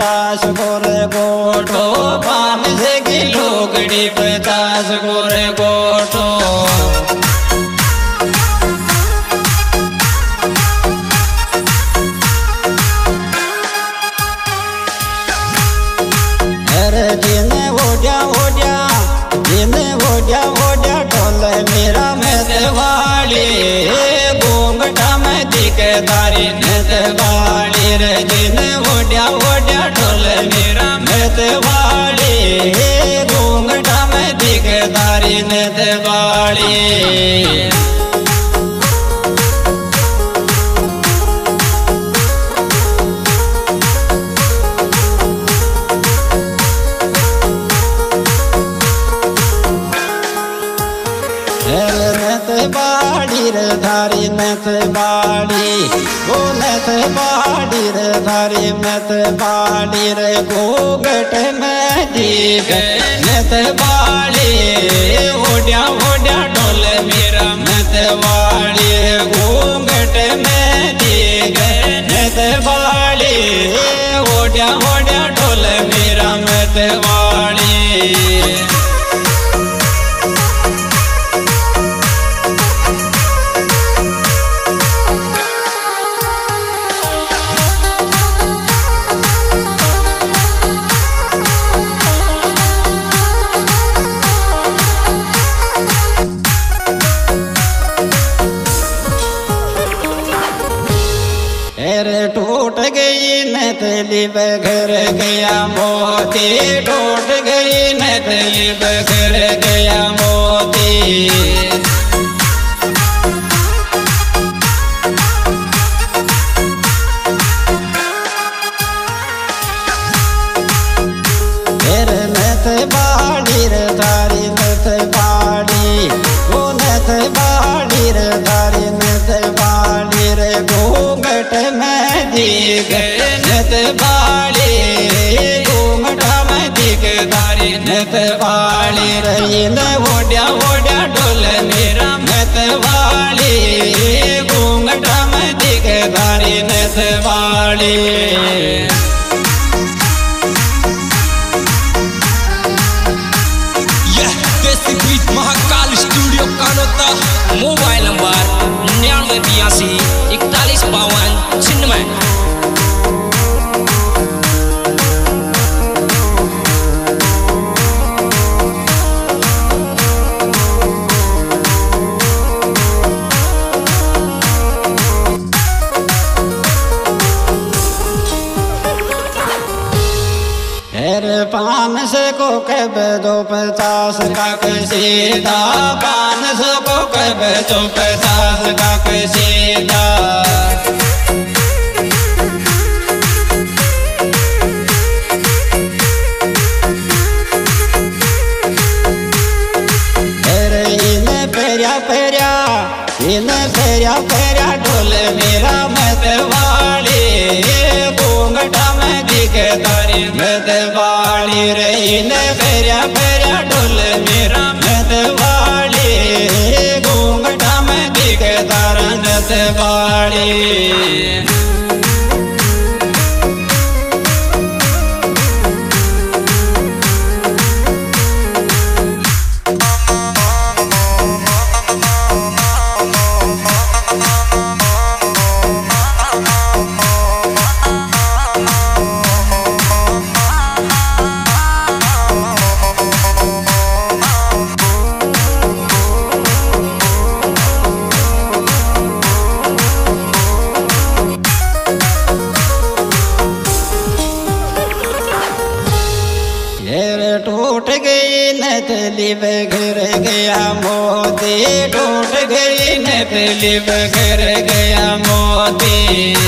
50 गोरे गोटो, 500 की लुगड़ी 50 गोरे गोटो। अरे जिने ओढ़िया ओढ़िया, जिने ओढ़िया ओढ़िया ढोल मेरा मतवाली, घूंघटा में दिखे तारी मतवाली रे। जिने ओढ़िया ओढ़िया ढोल मेरा मतवाली, घूंघटा में दिखे तारी मतवाली। बाड़ी रे धारी नत बाड़ी, ओ नत बाड़ी रे धारी नत बाड़ी रे। घूंघट में दीप नत बाड़ी, ओढ़िया ओढ़िया ढोल मेरा नत बाड़ी। घूंघट में दीप नत बाड़ी, ओढ़िया ओढ़िया ढोल मेरा नत बाड़ी। टूट गई नथली बघर गया मोती, टूट गई नथली बघर गया मोती। फिर नथ बाड़ी रे तारी नथ बाड़ी, वो नथ बाड़ी रे तारी नथ बाड़ी रे। घूंघट में दिख नथ बाड़ी, घूंघटा में दिख तारी नथ बाड़ी रही न। ओढ़िया ओढ़िया ढोल मेरा नथ बाड़ी, घूंघटा में दिख तारी नथ बाड़ी। Mahakal studio Kanota, mobile number 99824155। अरे 500 को कब दो 50 का सीधा, 500 को कब दो 50 का सीधा। अरे इन्हें फेरिया फेरिया, इन्हें फेरिया फेरिया ढोल मेरा मतवाली। घूंघटा में दिखे तारी मतवाली रे। इन्हें फेरिया फेरिया ढोल मेरा मतवाली, घूंघटा में दिखे तारा मतवाली। टूट गई नथली बघर गया मोती, टूट गई नथली बघर गया मोती।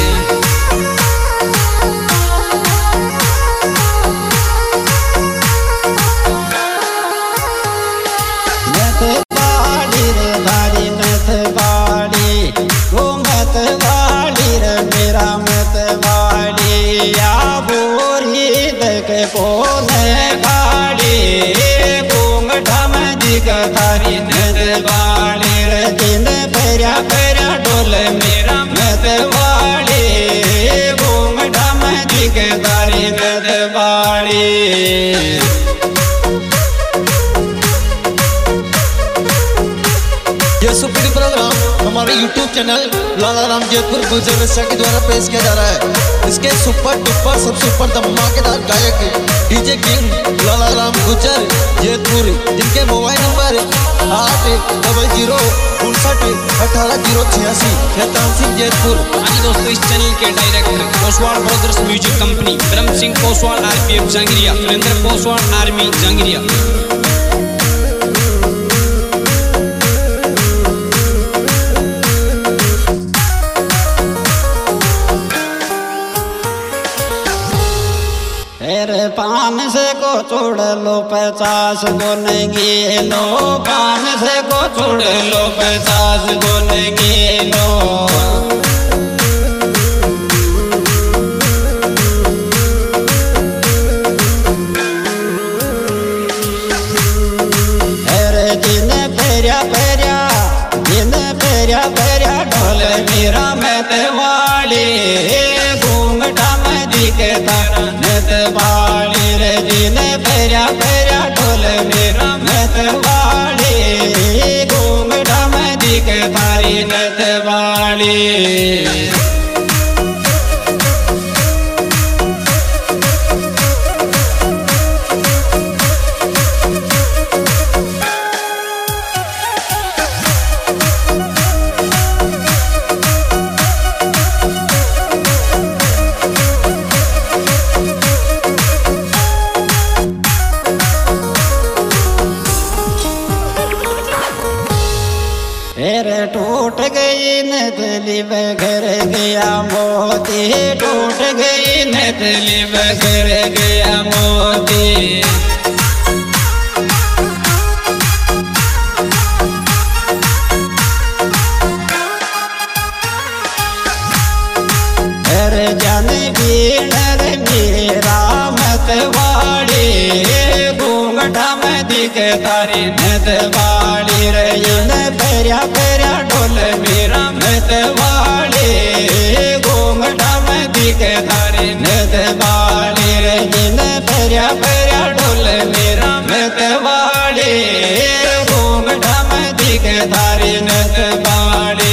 नथ बाड़ी रे धारी नथ बाड़ी, वो मत बाड़ी रे मेरा मत बाड़ी। या बोरी देखे पोने बाड़ी, घूंघटा में दिख तारी नथ बाड़ी रे। जिन फेरिया फेरिया ढोल मेरा मत बाड़ी, घूंघटा में दिख दिखे तारी नद बाड़ी। ये सुपीडी प्रोग्राम हमारे YouTube चैनल लाला राम जयपुर गुजर रसिया के द्वारा पेश किया जा रहा है। इसके सुपर डुपर सबसे ऊपर धमाकेदार गायक डीजे किंग लाला राम गुजर जयपुर, जिनके मोबाइल नंबर 8005181886 शैतान सिंह जयपुर। आज दोस्तों इस चैनल के director Koswal brothers music company, Brahm Singh Koswal RPF Jangariya, Surendra Koswal army Jangariya. तेरे 500 को छोड़ लो 50 को नहीं लो, 500 को छोड़ लो 50 को नहीं लो। अरे जिन फेरिया फेरिया, जिन फेरिया फेरिया ढोल मेरा मतवाड़ी, घूंघटा में दिखे तारा मतवाड़ी रे। जिन फेरिया फेरिया ढोल मेरा मतवाड़ी, घूंघटा में दिखे तारी मतवाड़ी। तेरे टूट गई नदली बघर गया मोती, टूट गई नदली बघर गया मोती। अरे जन बीण रे मेरा मतवाड़ी, घूंघटा में दिखे तारी मतवाड़ी रे। फेरिया फेरिया ढोल मेरा मतवाड़ी, घूंघटा में दिखे तारी मतवाड़ी रे। जिन फेरिया फेरिया ढोल मेरा मतवाड़ी, घूंघटा में दिखे तारी मतवाड़ी।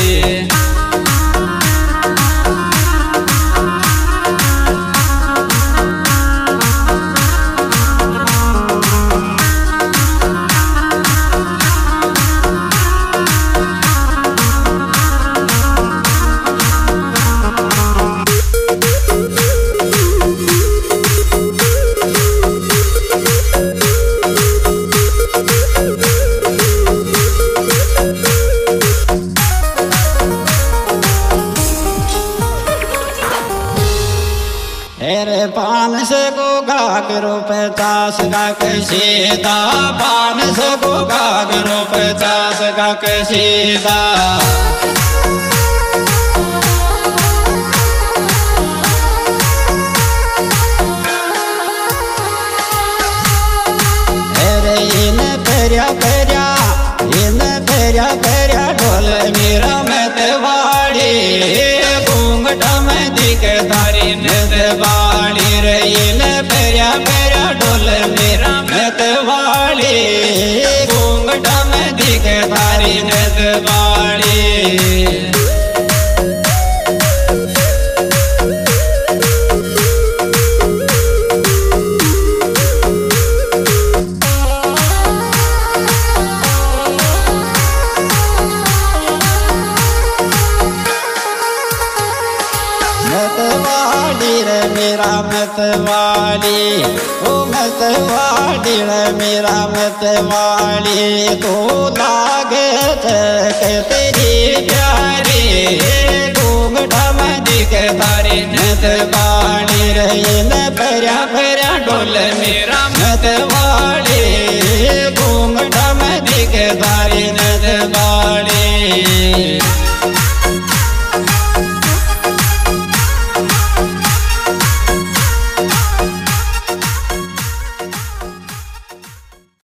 तेरे 500 को घाघरो 50 का कशीदा, 500 को घाघरो 50 का कशीदा। अरे इन फेरिया फेरिया, इन फेरिया फेरिया ढोल मेरा मतवाड़ी, घूंघटा में दिखे तारी मतवाड़ी रे। इन फेरिया फेरिया ढोल मेरा मतवाड़ी, घूंघटा में दिखे तारी मतवाड़ी। मतवाड़ी रे मेरा मतवाड़ी, ओ मतवाड़ी रे मेरा मतवाड़ी। तो लागे के तेरी प्यारी, घूंघटा में दिखे तारी मतवाड़ी रे। न फेरिया फेरिया ढोल मेरा